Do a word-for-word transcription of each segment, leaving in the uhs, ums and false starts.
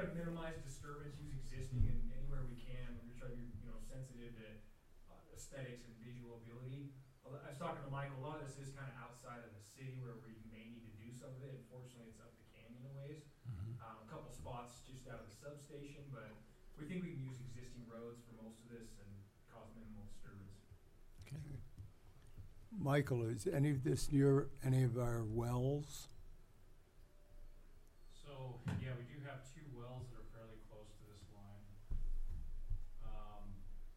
to minimize disturbance, use existing, and anywhere we can, we're trying to be, you know, sensitive to uh, aesthetics and visual ability. Although, I was talking to Michael, a lot of this is kind of outside of the city where we may need to do some of it. Unfortunately, it's up the canyon a ways. Mhm. Um, a couple spots just out of the substation, but we think we can use existing roads for most of this and cause minimal disturbance. Okay. Michael, is any of this near any of our wells? So, yeah, we do have two wells that are fairly close to this line. Um,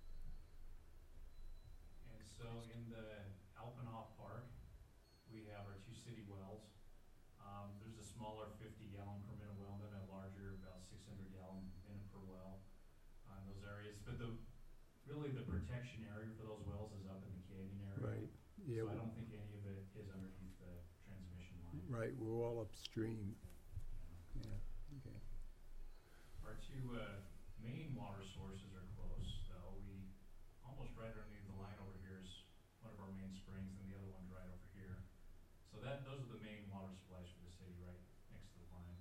and so in the Alpenoff Park, we have our two city wells. Um, there's a smaller fifty gallon per minute well, then a larger, about six hundred gallon minute per well, uh, in those areas. But the, really the protection area for those wells is up in the canyon area. Right. Yeah. So I don't think any of it is underneath the transmission line. Right. We're all upstream. Yeah. Okay. Our two uh, main water sources are close, though. We, almost right underneath the line over here is one of our main springs, and the other one's right over here. So that, those are the main water supplies for the city, right next to the line.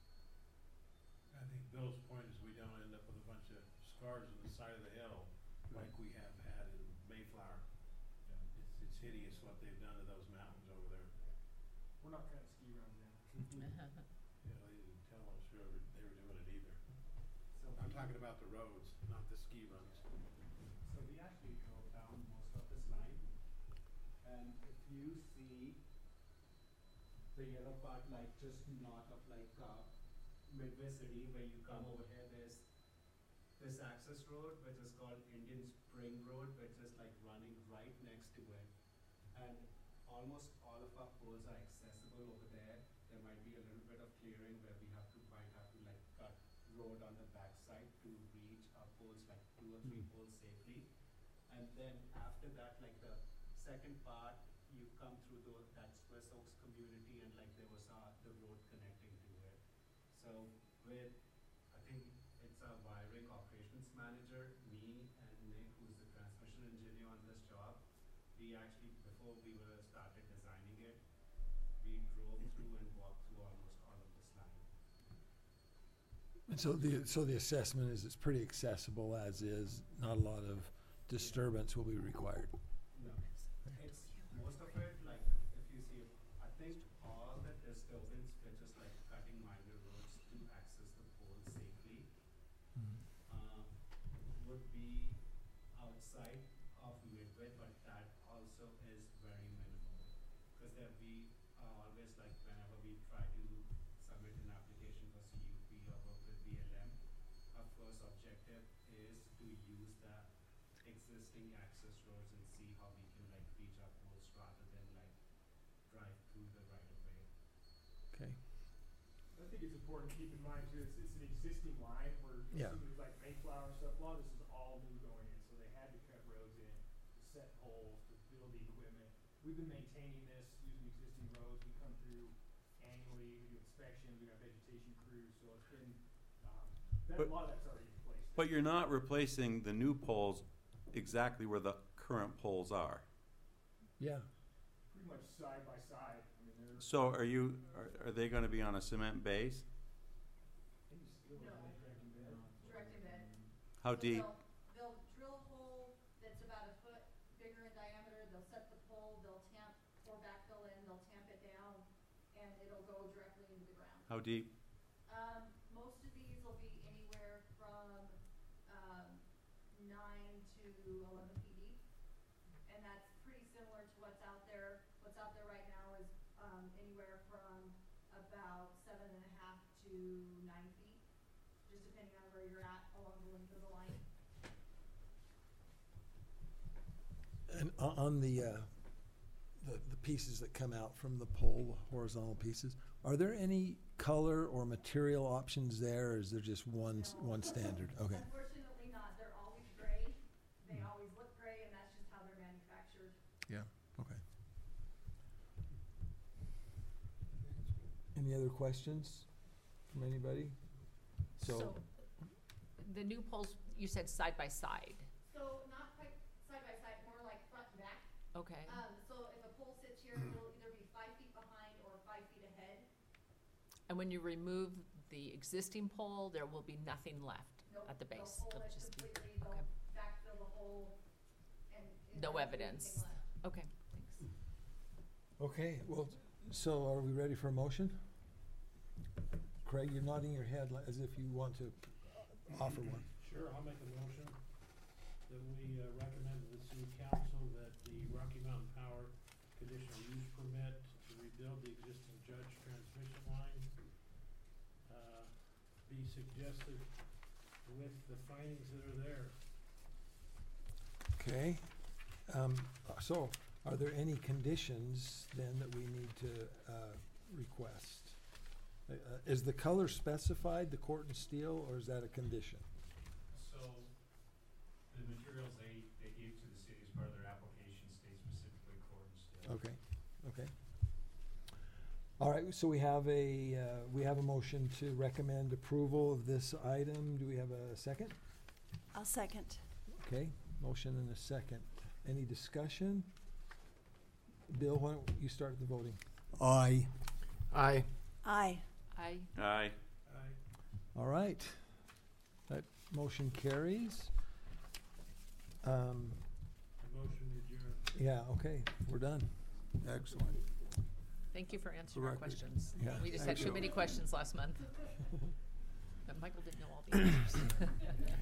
I think Bill's point is we don't end up with a bunch of scars on the side of the hill like we have had in Mayflower. Yeah. It's, it's hideous what they've done to those mountains over there. We're not cutting ski runs in. Yeah, they didn't tell us who ever they were doing it either. So I'm we- talking about the roads, not the ski runs. So we actually drove down most of this line, and if you see the yellow part, like just north of like uh, Midway City, where you come over here, there's this access road, which is called Indian Spring Road, which is like running right next to it. And almost all of our poles are accessible over there. There might be a little bit of clearing where we have to, might have to like cut road on the backside to reach our poles, like two or three poles safely. And then after that, like the second part, you come through the, that Swiss Oaks community, and like there was uh, the road connecting to it. So with, I think it's our wiring operations manager, me and Nick, who's the transmission engineer on this job, we actually, before we were started designing it, we drove through and walked through almost all of this line. And so the, so the assessment is it's pretty accessible as is, not a lot of disturbance will be required. No, it's most of it, like if you see, I think all the disturbance, which is like cutting minor roads to access the poles safely, uh, would be outside of Midway, but that also is very minimal. Because there we are always like, whenever we try to submit an application for C U P or work with B L M, our first objective is to use the existing access roads and see how we can like reach our poles rather than like drive through the right of way. Okay. I think it's important to keep in mind too, it's, it's an existing line where you Yeah. see things like Mayflower and stuff, a lot of this is all new going in, so they had to cut roads in, to set poles, to build the equipment. We've been maintaining this using existing roads, we come through annually, we do inspections, we got vegetation crews, so it's been, um, that, a But- lot of that's already in place. But you're not replacing the new poles exactly where the current poles are. Yeah. Pretty much side by side, I mean, they're. So are you, are, are they gonna be on a cement base? No. Direct embed. How So deep? They'll, they'll drill a hole that's about a foot bigger in diameter, they'll set the pole, they'll tamp, pour backfill in, they'll tamp it down, and it'll go directly into the ground. How deep? Um, most of these will be anywhere from, um, nine to eleven feet deep. And that's pretty similar to what's out there. What's out there right now is, um, anywhere from about seven and a half to nine feet, just depending on where you're at along the length of the line. And o- on the, uh, the, the pieces that come out from the pole, horizontal pieces, are there any color or material options there, or is there just one, s- No. one standard? Okay. Unfortunately not. They're always gray. They always look gray, and that's just how they're manufactured. Yeah, okay. Any other questions from anybody? So, the new poles, you said side by side. So not quite side by side, more like front and back. Okay. Um, so if a pole sits here, it'll either be five feet behind or five feet ahead. And when you remove the existing pole, there will be nothing left Nope, at the they'll base. pull It'll it just be- completely, they'll okay. backfill the hole and. and No there won't be evidence. anything left. Okay, thanks. Okay, well, so are we ready for a motion? Craig, you're nodding your head li- as if you want to offer one. Sure, I'll make a motion that we uh, recommend to the city council that the Rocky Mountain Power conditional use permit to rebuild the existing Judge transmission line uh, be suggested with the findings that are there. Okay, um, so are there any conditions then that we need to, uh, request? Uh, uh, is the color specified, the Corten steel, or is that a condition? So, the materials they, they gave to the city as part of their application state specifically Corten steel. Okay, okay. All right, so we have a, uh, we have a motion to recommend approval of this item. Do we have a second? I'll second. Okay, motion and a second. Any discussion? Bill, why don't you start the voting? Aye. Aye. Aye. I, Aye. Aye. All right. That motion carries. Um, The motion adjourned. yeah, okay, we're done. Excellent. thank you for answering our record. questions. Yeah. We just Thank had too you. many questions last month. But Michael didn't know all the answers.